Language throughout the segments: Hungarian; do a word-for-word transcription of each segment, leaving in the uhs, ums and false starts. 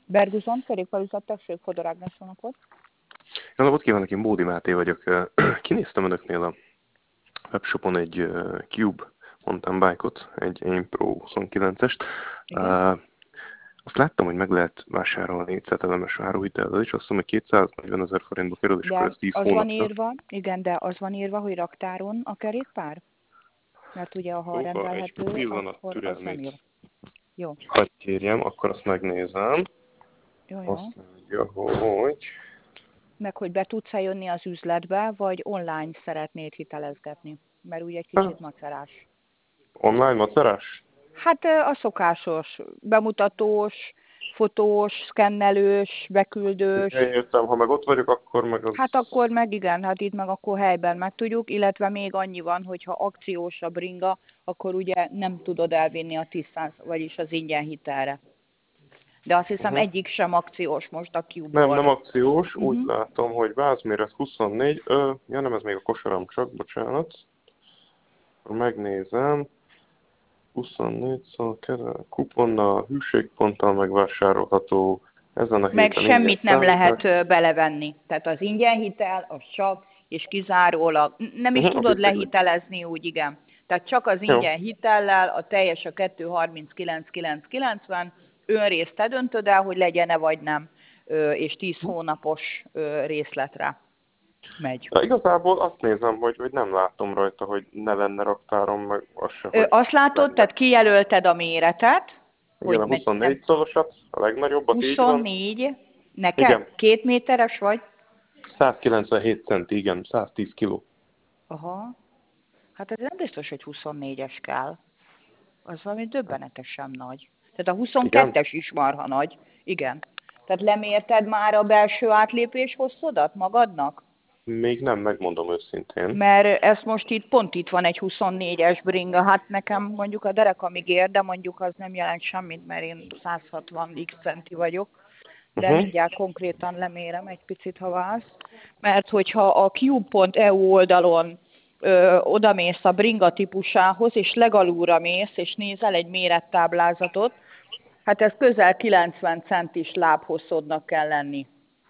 Berguzon, kerékpárüzlet, tessék, Fodor Ágnes vonakot. Jó napot kívánok, én Bódi Máté vagyok. Kinéztem önöknél a webshopon egy Cube mountain bike-ot, egy Aim Pro huszonkilencest. Uh, azt láttam, hogy meg lehet vásárolni négyzetelemes áruhitellel, és azt mondom, hogy kétszáznegyven ezer forintba kerül, és De akkor ez tíz az hónapra. van írva, igen, de az van írva, hogy raktáron a kerékpár? Mert ugye, ha rendelhető, egy pillanat akkor az nem jó. türelmét. Jó. Hadd kérjem, akkor azt megnézem. Jó, jó. Azt mondja, hogy... Meg, hogy be tudsz-e jönni az üzletbe, vagy online szeretnéd hitelezgetni? Mert úgy egy kicsit macerás. Online macerás? Hát a szokásos, bemutatós, fotós, szkennelős, beküldős. Én értem, ha meg ott vagyok, akkor meg az... Hát akkor meg igen, hát itt meg akkor helyben meg tudjuk, illetve még annyi van, hogyha akciós a bringa, akkor ugye nem tudod elvinni a tíz százalék, vagyis az ingyen hitelre. De azt hiszem Uh-huh. egyik sem akciós most a Cube-ból. Nem, nem akciós, uh-huh. Úgy látom, hogy vázméret huszonnégy, ö, ja nem, ez még a kosaram csak, bocsánat. Megnézem, huszonnégy szóval kuponnal, hűségponttal megvásárolható, ezen a héten meg semmit nem számítás. lehet belevenni. Tehát az ingyen hitel, az csak és kizárólag, nem is uh-huh, tudod lehitelezni úgy, igen. Tehát csak az ingyen Jó. hitellel, a teljes a kettő harminckilenc kilencszázkilencven, önrészt te döntöd el, hogy legyen-e vagy nem, és tíz hónapos részletre megy. De igazából azt nézem, hogy, hogy nem látom rajta, hogy ne lenne raktárom, meg az se, Ö, hogy azt látod, lenne. tehát kijelölted a méretet, Igen, hogy a huszonnégy szorosat, a legnagyobbat, így van. huszonnégy, neked? Igen. Két méteres vagy? százkilencvenhét centi, igen, száztíz kiló. Aha. Hát ez nem biztos, hogy huszonnégyes kell. Az valami döbbenetesen nagy. Tehát a huszonkettes is marha nagy. Igen. Tehát lemérted már a belső átlépés hosszodat magadnak? Még nem, megmondom őszintén. Mert ez most itt, pont itt van egy huszonnégyes bringa. Hát nekem mondjuk a derekamig ér, de mondjuk az nem jelent semmit, mert én száz hatvan x centi vagyok. De Uh-huh. mindjárt konkrétan lemérem egy picit, ha válsz. Mert hogyha a cube pont e u oldalon ö, odamész a bringa típusához, és legalulra mész, és nézel egy mérettáblázatot, hát ez közel kilencven centis lábhosszodnak kell lenni.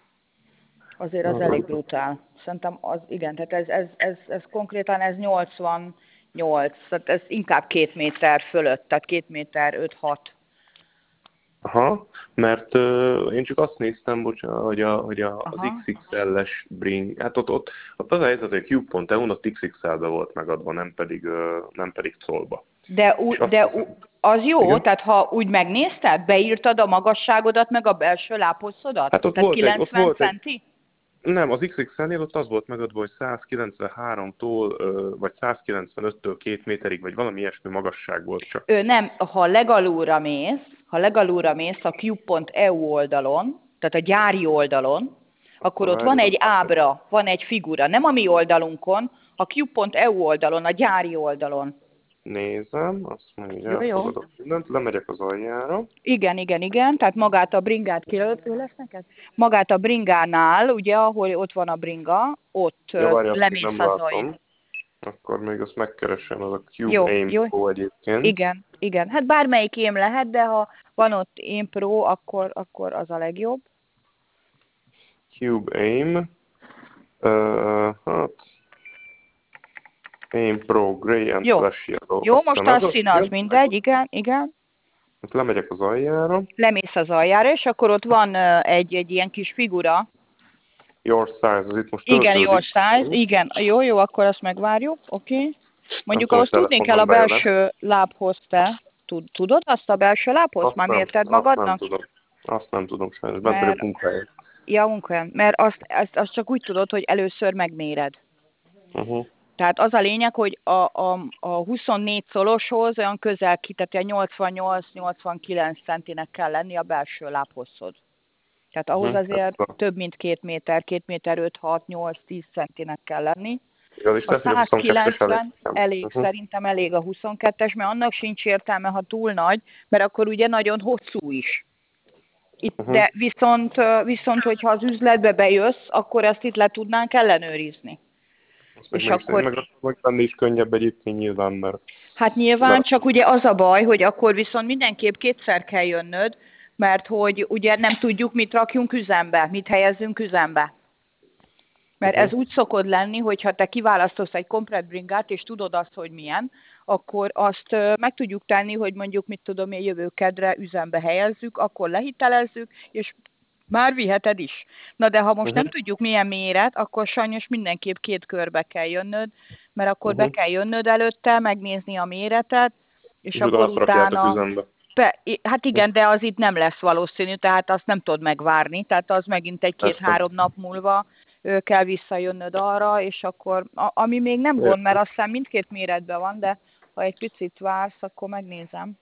Azért az elég brutál. Szerintem az, igen, tehát ez, ez, ez, ez konkrétan ez nyolcvannyolc, tehát ez inkább két méter fölött, tehát két méter öt-hat. Aha, mert uh, én csak azt néztem, bocsánat, hogy, a, hogy a, az iksz iksz el-es bring, hát ott, ott, ott az a helyzet, hogy a cube pont e u-nak iksz iksz el-be volt megadva, nem pedig, uh, nem pedig collba. De, u- de hiszem, u- az jó, igen? tehát ha úgy megnézted, beírtad a magasságodat, meg a belső lábhosszodat? Hát ott tehát volt egy, ott kilencven volt centi? Egy, nem, az iksz iksz el-nél ott az volt megadva, hogy százkilencvenháromtól, uh, vagy százkilencvenöttől két méterig, vagy valami ilyesmi magasság volt csak. Ö, nem, ha legalulra mész, ha legalulra mész a cube pont e u oldalon, tehát a gyári oldalon, akkor ott van egy ábra, van egy figura, nem a mi oldalunkon, a cube pont e u oldalon, a gyári oldalon. Nézem, azt mondja, Jó, jó. elfogadok mindent, lemegyek az aljára. Igen, igen, igen, tehát magát a bringát kilőtt, ő lesz neked? Magát a bringánál, ugye, ahol ott van a bringa, ott Jó, várjál, lemész nem az látom. alj. Akkor még azt megkeresem, az a Cube Jó, Aim jó. Pro egyébként. Igen, igen. Hát bármelyik Aim lehet, de ha van ott Aim Pro, akkor, akkor az a legjobb. Cube Aim. Uh, hát... Aim Pro Grey and Jó. Flash Yellow. Jó, most a az szín az mindegy, igen, igen. Hát lemegyek az aljára. Lemész az aljára, és akkor ott van uh, egy, egy ilyen kis figura. Your size, az itt most Igen, töltődik. your size, igen. Jó, jó, akkor azt megvárjuk, oké. Okay. Mondjuk tudom, ahhoz tudni kell a belső lábhoz te. Tudod azt a belső lábhoz? Azt Már nem, mérted azt magadnak? nem tudom. Azt nem tudom sajnos, bent vagyok munkáért. Ja, munkáján. Mert azt, azt, azt csak úgy tudod, hogy először megméred. Uh-huh. Tehát az a lényeg, hogy a, a, a huszonnégy szoloshoz olyan közel ki, tehát nyolcvannyolc-nyolcvankilenc centinek kell lenni a belső lábhosszod. Tehát ahhoz Uh-huh. azért a... több mint két méter, két méter öt, hat, nyolc, tíz centinek kell lenni. Ja, is a százkilencven elég, elég uh-huh. szerintem elég a huszonkettes, mert annak sincs értelme, ha túl nagy, mert akkor ugye nagyon hosszú is. Itt, uh-huh. De viszont, viszont, hogyha az üzletbe bejössz, akkor ezt itt le tudnánk ellenőrizni. És akkor... Meg, meg lenni is könnyebb egyébként nyilván, mert... Hát nyilván, mert... csak ugye az a baj, hogy akkor viszont mindenképp kétszer kell jönnöd, mert hogy ugye nem tudjuk, mit rakjunk üzembe, mit helyezzünk üzembe. Mert Uh-huh. ez úgy szokott lenni, hogyha te kiválasztasz egy komplett bringát, és tudod azt, hogy milyen, akkor azt meg tudjuk tenni, hogy mondjuk, mit tudom én, jövő kedre üzembe helyezzük, akkor lehitelezzük, és már viheted is. Na de ha most Uh-huh. nem tudjuk milyen méret, akkor sajnos mindenképp két körbe kell jönnöd, mert akkor Uh-huh. be kell jönnöd előtte, megnézni a méretet, és, És akkor azt rakjátok utána... üzembe. Be, hát igen, de az itt nem lesz valószínű, tehát azt nem tudod megvárni, tehát az megint egy-két-három nap múlva ö, kell visszajönnöd arra, és akkor, a, ami még nem gond, mert azt hiszem mindkét méretben van, de ha egy picit vársz, akkor megnézem.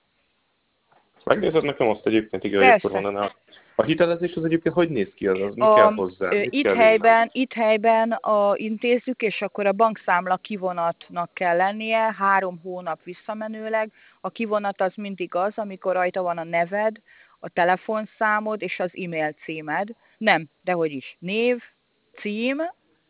Megnézed nekem azt egyébként, igen, hogy akkor Persze. honnan áll. A hitelezés az egyébként hogy néz ki? Az, az mi A, kell hozzá? ö, Mit itt kell helyben, itt helyben a, intézzük, és akkor a bankszámla kivonatnak kell lennie, három hónap visszamenőleg. A kivonat az mindig az, amikor rajta van a neved, a telefonszámod és az e-mail címed. Nem, dehogy is. Név, cím,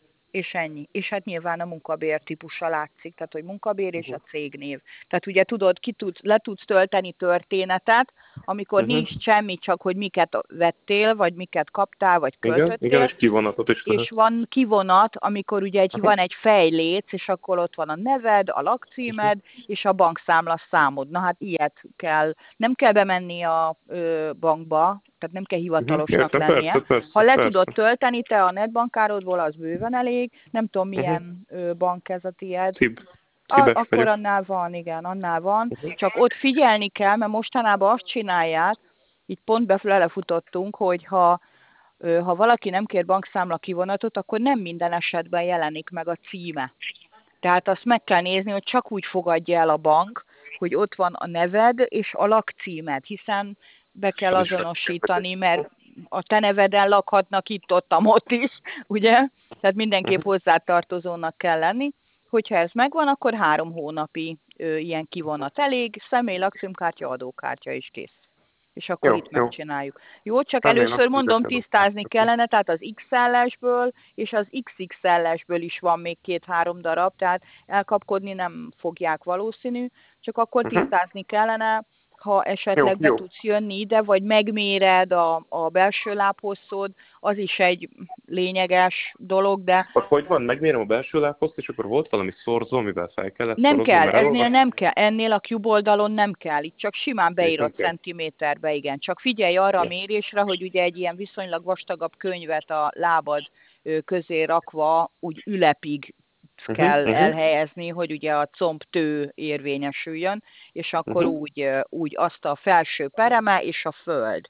és ennyi. És hát nyilván a munkabér típusa látszik, tehát hogy munkabér és a cégnév. Tehát ugye tudod, ki tudsz, le tudsz tölteni történetet, amikor Uh-huh. nincs semmi, csak hogy miket vettél, vagy miket kaptál, vagy Igen, igen, költöttél, egy kivonatot is lehet. és van kivonat, amikor ugye egy, Aha. van egy fejléc, és akkor ott van a neved, a lakcímed, és a bankszámla számod. Na hát ilyet kell. Nem kell bemenni a ö, bankba, tehát nem kell hivatalosnak Értem, lennie. persze, persze, Ha le persze. tudod tölteni te a netbankárodból, az bőven elég. Nem tudom, milyen Uh-huh. ö, bank ez a tiéd. Cib. A, Cibes akkor vagyok. annál van, igen, annál van. Uh-huh. Csak ott figyelni kell, mert mostanában azt csinálják, így pont befutottunk, hogy ha ha valaki nem kér bankszámla kivonatot, akkor nem minden esetben jelenik meg a címe. Tehát azt meg kell nézni, hogy csak úgy fogadja el a bank, hogy ott van a neved és a lakcímed, hiszen be kell azonosítani, mert a te neveden lakhatnak itt-ott, ott is, ugye? Tehát mindenképp hozzátartozónak kell lenni. Hogyha ez megvan, akkor három hónapi ö, ilyen kivonat elég, személy, lakcímkártya, adókártya is kész. És akkor Jó, itt jó. megcsináljuk. Jó, csak Személy, először mondom, lakcím, tisztázni adókártya. kellene, tehát az iksz el-esből és az iksz iksz el-esből is van még két-három darab, tehát elkapkodni nem fogják valószínű, csak akkor Uh-huh. tisztázni kellene, ha esetleg Jó, be jó. tudsz jönni ide, vagy megméred a, a belső lábhosszod, az is egy lényeges dolog, de Akkor hogy van? Megmérem a belső lábhozt, és akkor volt valami szorzó, amivel fel kellett nem szorozni, kell, mert eznél elolvastam. nem kell, ennél a cube oldalon nem kell, itt csak simán beírod centiméterbe, igen. Csak figyelj arra a mérésre, hogy ugye egy ilyen viszonylag vastagabb könyvet a lábad ö, közé rakva úgy ülepig kell uh-huh. elhelyezni, hogy ugye a combtő érvényesüljön, és akkor Uh-huh. úgy, ö, úgy azt a felső pereme és a föld.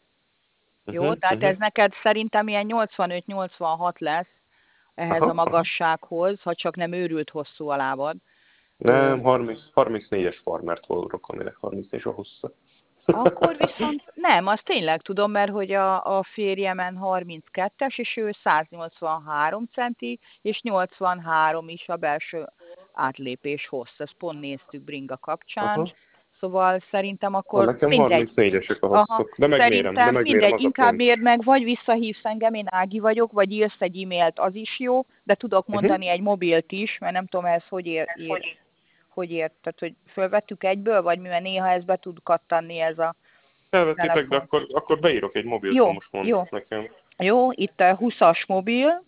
Jó, Uh-huh. tehát uh-huh. ez neked szerintem ilyen nyolcvanöt-nyolcvanhat lesz ehhez Aha, a magassághoz, ha csak nem őrült hosszú a lábad. Nem, harminc, harmincnégyes farmert voltok, aminek harmincnégy a hossza. Akkor viszont nem, azt tényleg tudom, mert hogy a, a férjemen harminckettes, és ő száznyolcvanhárom centi, és nyolcvanhárom is a belső átlépés hossz. Ezt pont néztük bringa kapcsán. Aha. Szóval szerintem Na, akkor nekem mindegy. harmincnégyesek a Aha, hosszok, de megmérem, de szerintem megmérem, mindegy, az a inkább pont. mérd meg, vagy visszahívsz engem, én Ági vagyok, vagy írsz egy e-mailt, az is jó, de tudok mondani Uh-huh. egy mobilt is, mert nem tudom, ez hogy ér, ér, hogy ért, tehát hogy fölvettük egyből, vagy mivel néha ez be tud kattanni ez a Elvettétek, de telefon. akkor, akkor beírok egy mobilt, Jó, ha most mondsz jó. nekem. Jó, itt a húszas mobil,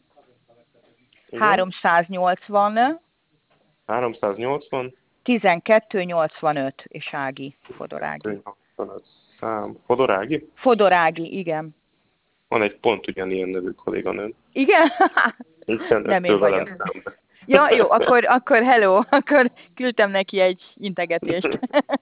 Igen. háromszáznyolcvan, háromszáznyolcvan, tizenkettő nyolcvanöt, és Ági, Fodorági. nyolcvanöt szám. Fodorági? Fodorági, igen. Van egy pont ugyanilyen nevű kolléganőm. Igen? Isten Nem én öttől velem vagyok. számba. Ja, jó, akkor, akkor hello, akkor küldtem neki egy integetést.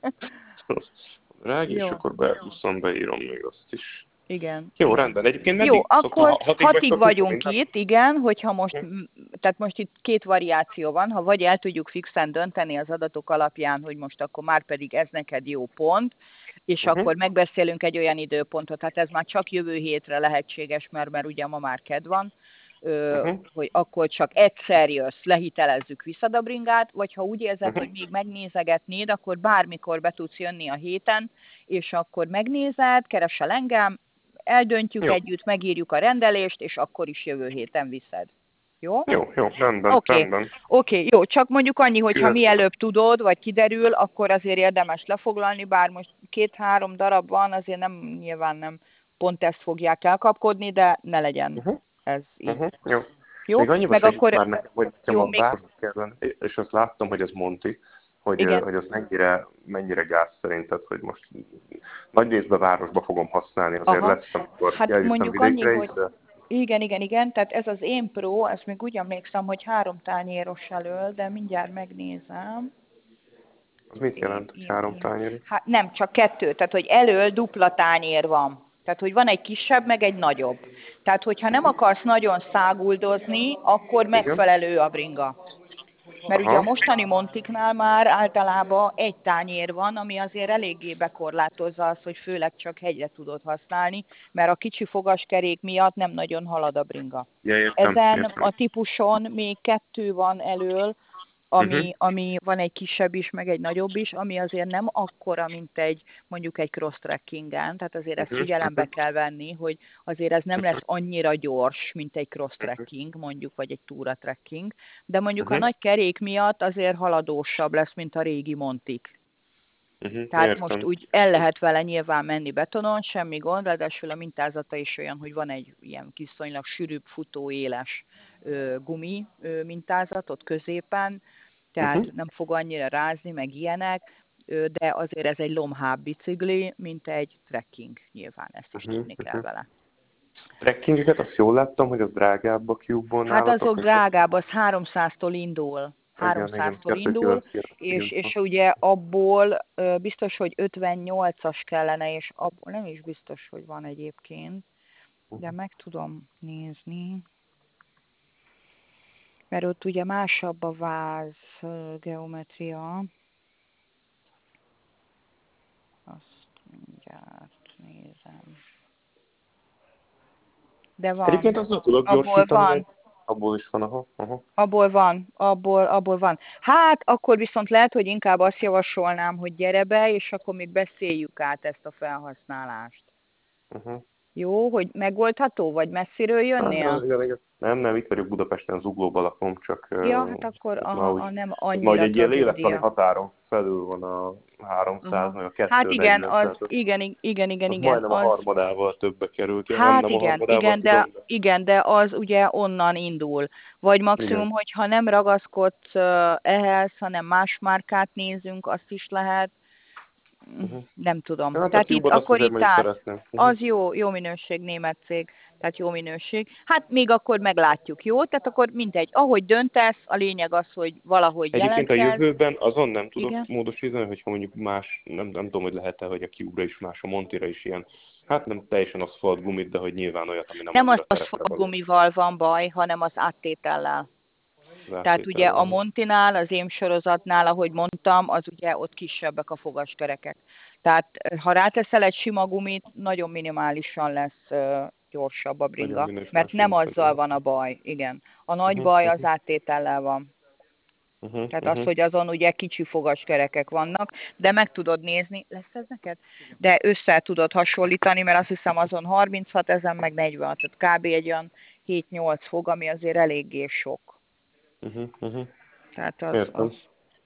Rági, és Jó. akkor beúszom, beírom még azt is. Igen. Jó, igen. rendben. Egyébként meddig Jó, szokta? akkor Ha- hatig hatig vagytok vagyunk itt? itt, igen, hogyha most, tehát most itt két variáció van, ha vagy el tudjuk fixen dönteni az adatok alapján, hogy most akkor már pedig ez neked jó pont, és Uh-huh. akkor megbeszélünk egy olyan időpontot, hát ez már csak jövő hétre lehetséges, mert, mert ugye ma már kedd van, ö, Uh-huh. hogy akkor csak egyszer jössz, lehitelezzük vissza a bringát, vagy ha úgy érzed, Uh-huh. hogy még megnézegetnéd, akkor bármikor be tudsz jönni a héten, és akkor megnézed, keresel engem, eldöntjük Jó. együtt, megírjuk a rendelést, és akkor is jövő héten viszed. Jó? Jó, jó, rendben, Oké, rendben. oké, jó, csak mondjuk annyi, hogy ha Köszönöm. mielőbb tudod, vagy kiderül, akkor azért érdemes lefoglalni, bár most két-három darab van, azért nem, nyilván nem pont ezt fogják elkapkodni, de ne legyen Uh-huh. ez így. Uh-huh. Jó. Jó? Még annyiba Meg segít akkor... már nekem, hogy nekem Jó, a még... városba kell lenni, és azt láttam, hogy ez Monti, hogy, Igen. hogy az mennyire, mennyire gáz szerinted, hogy most nagy részben városba fogom használni, azért Aha. lesz, amikor Hát eljutom mondjuk annyi, vidékre hogy is, de... igen, igen, igen, tehát ez az én Pro, ezt még úgy emlékszem, hogy három tányéros elől, de mindjárt megnézem. Az mit Én, jelent, hogy én, három én. tányér? Hát nem, csak kettő, tehát hogy elől dupla tányér van. Tehát, hogy van egy kisebb, meg egy nagyobb. Tehát, hogyha nem akarsz nagyon száguldozni, akkor Igen? megfelelő a bringa. Mert ugye a Aha. mostani Montiknál már általában egy tányér van, ami azért eléggé bekorlátozza azt, hogy főleg csak hegyre tudod használni, mert a kicsi fogaskerék miatt nem nagyon halad a bringa. Ja, értem, Ezen értem. a típuson még kettő van elől, ami, Uh-huh. ami van egy kisebb is, meg egy nagyobb is, ami azért nem akkora, mint egy mondjuk egy cross-trekkingen, tehát azért ezt Uh-huh. figyelembe Uh-huh. kell venni, hogy azért ez nem lesz annyira gyors, mint egy Uh-huh. cross-trekking, mondjuk, vagy egy túra-trekking, de mondjuk a Uh-huh. nagy kerék miatt azért haladósabb lesz, mint a régi Montik. Uh-huh. Tehát Értem. most úgy el lehet vele nyilván menni betonon, semmi gond, ráadásul a mintázata is olyan, hogy van egy ilyen viszonylag sűrűbb, futó, éles ö, gumi ö, mintázat ott középen, tehát Uh-huh. nem fog annyira rázni, meg ilyenek, ö, de azért ez egy lomhább bicikli, mint egy trekking, nyilván ezt is Uh-huh. tudni kell Uh-huh. vele. Trekkingeket azt jól láttam, hogy az drágább a Cube-ból Hát nálatok. azok drágább, az háromszáztól indul. Igen, igen, háromszáztól indul, és, és kettőkilencszázkilencven. ugye abból ö, biztos, hogy ötvennyolcas kellene, és abból nem is biztos, hogy van egyébként, de meg tudom nézni, mert ott ugye másabb a váz ö, geometria. Azt mindjárt nézem. De van. Egyébként azzal tudok Abból gyorsítani, van. hogy abból is van, aha, aha. Abból van, abból, abból van. Hát, akkor viszont lehet, hogy inkább azt javasolnám, hogy gyere be, és akkor még beszéljük át ezt a felhasználást. Uh-huh. Jó, hogy megoldható, vagy messziről jönnél? Ah, igen, igen. Nem, nem, itt vagyok Budapesten, Zuglóban lakom, csak Ja, uh, hát akkor aha, már úgy, a nem majd annyira egy ilyen tragédia. lélektani határon felül van a háromszáz, Aha. meg a Hát igen, kétszáznegyven, az, tehát az, igen, igen, igen, az igen, majdnem a az, harmadával többbe került. Ja, nem, hát nem a igen, harmadával igen, de, tudom, de igen, de az ugye onnan indul. Vagy maximum, igen. hogyha nem ragaszkodsz uh, ehhez, hanem más márkát nézünk, azt is lehet. Uh-huh. Nem tudom. Hát a Tehát itt, Cube-ot azt akkor azért itt mondjuk állsz. szeretném. Uh-huh. Az jó, jó minőség, német cég, tehát jó minőség. Hát még akkor meglátjuk, jó? Tehát akkor mindegy. Ahogy döntesz, a lényeg az, hogy valahogy Egyébként a jelentkezz. jövőben azon nem tudok Igen? módosítani, hogyha mondjuk más, nem, nem tudom, hogy lehet-e, hogy a Cube-ra is más, a Montira is ilyen, hát nem teljesen aszfalt gumit, de hogy nyilván olyat, ami nem Nem az annyira terepre való. aszfaltgumival van baj, hanem az áttétellel. Tehát ugye a Montinál, az én sorozatnál, ahogy mondtam, az ugye ott kisebbek a fogaskerekek. Tehát ha ráteszel egy sima gumit, nagyon minimálisan lesz uh, gyorsabb a bringa, mert nem azzal van a baj, igen. A nagy uh-huh, baj az uh-huh. áttétellel van. Uh-huh, Tehát uh-huh. az, hogy azon ugye kicsi fogaskerekek vannak, de meg tudod nézni, lesz ez neked? De össze tudod hasonlítani, mert azt hiszem azon harminchat, ezen meg negyvenhat, tehát kb. Egy olyan hét-nyolc fog, ami azért eléggé sok. Uh-huh, uh-huh. Tehát az, Értem. az...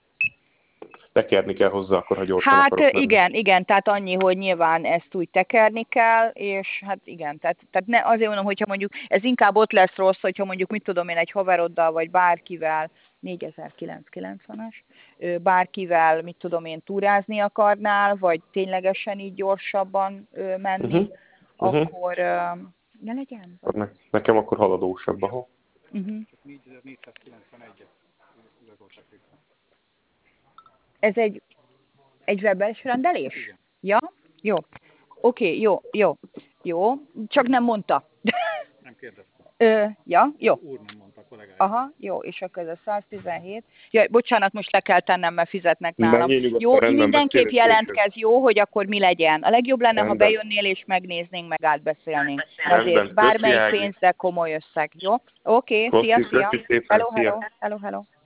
Tekerni kell hozzá, akkor, ha gyorsan Hát akarok menni. igen, igen, tehát annyi, hogy nyilván ezt úgy tekerni kell, és hát igen, tehát, tehát ne, azért mondom, hogyha mondjuk, ez inkább ott lesz rossz, hogyha mondjuk, mit tudom én, egy haveroddal, vagy bárkivel, négyezer-kilencszázkilencvenes, bárkivel, mit tudom én, túrázni akarnál, vagy ténylegesen így gyorsabban ö, menni, Uh-huh. Uh-huh. akkor ö, ne legyen? Vagy... Ne, nekem akkor haladósabb, ahol. Uh-huh. Ez egy, egy webes rendelés? Igen. Ja? Jó. Oké, okay, jó, jó, jó. Csak nem mondta. Nem kérdeztem. Ö, ja, jó. Úr nem mondta, a kollégája. Aha, jó, és akkor ez a száztizenhét. Ja, bocsánat, most le kell tennem, mert fizetnek nálam. Jó, mindenképp jelentkez, jó, hogy akkor mi legyen. A legjobb lenne, rendben, ha bejönnél és megnéznénk, meg átbeszélnénk. Azért bármelyik pénz, de komoly összeg, jó? Oké, okay, szia, szia. Hello, hello, hello, hello.